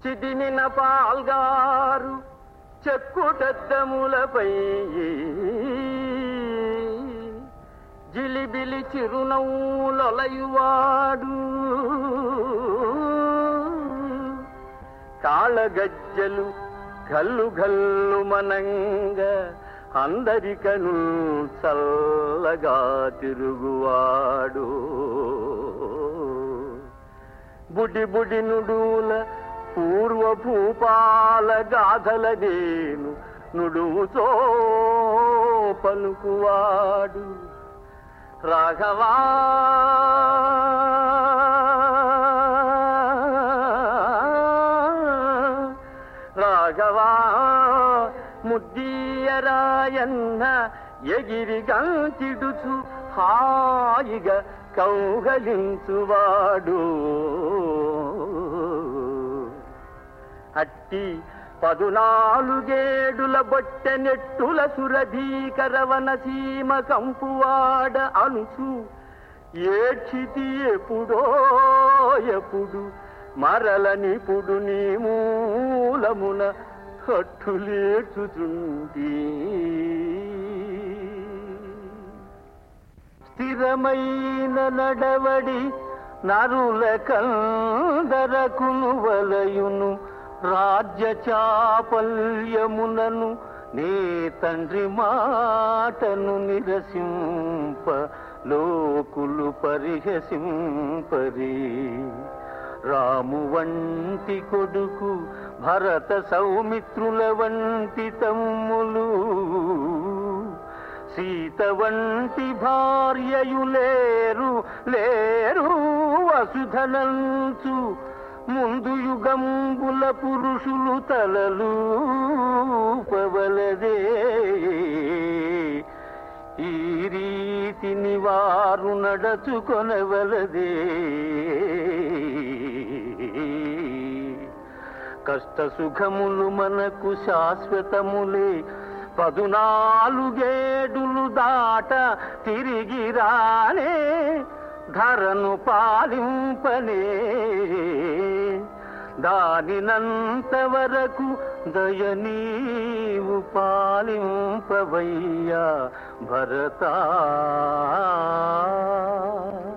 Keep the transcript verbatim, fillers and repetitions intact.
చిదిమిన పాల్గారు చెక్కుటద్దములపై జిలిబిలి చిరునవ్వులొలయువాడు కాళగజ్జలు గల్లు గల్లు మనంగా అందరికను చల్లగా తిరుగువాడు బుడి బుడి నుడుల పూర్వ భూపాల గాథల నేను నుడువుతో పలుకువాడు రాఘవా రాఘవా ముద్దీయరాయన్న ఎగిరిగంచిడుచు హాయిగా కౌగలించువాడు అట్టి పదునాలుగేడుల బొట్టె నెట్టుల సురభీకరవన సీమ కంపువాడ అనుచు ఏడ్చితి ఎప్పుడో ఎప్పుడు మరల నిపుడు నీ మూలమున కట్టులేచుచుంటి స్థిరమైన నడవడి నరుల కందరకును వలయును రాజ్య చాపల్యమునను నీ తండ్రి మాటను నిరసింప లోకులు పరిహసింపరి రాము వంటి కొడుకు భరత సౌమిత్రుల వంటి తమ్ములు సీత వంటి భార్యయులేరు లేరు వసుధనంచు ముందు యుగంబుల పురుషులు తలలు పవలదే ఈ రీతిని వారు నడచుకొనవలదే కష్ట సుఖములు మనకు శాశ్వతములే పదునాలుగేడులు దాట తిరిగి రానే ధరను పాలింపనే దానినంత వరకు దయనీవు పాలింపవయ్యా భరతా.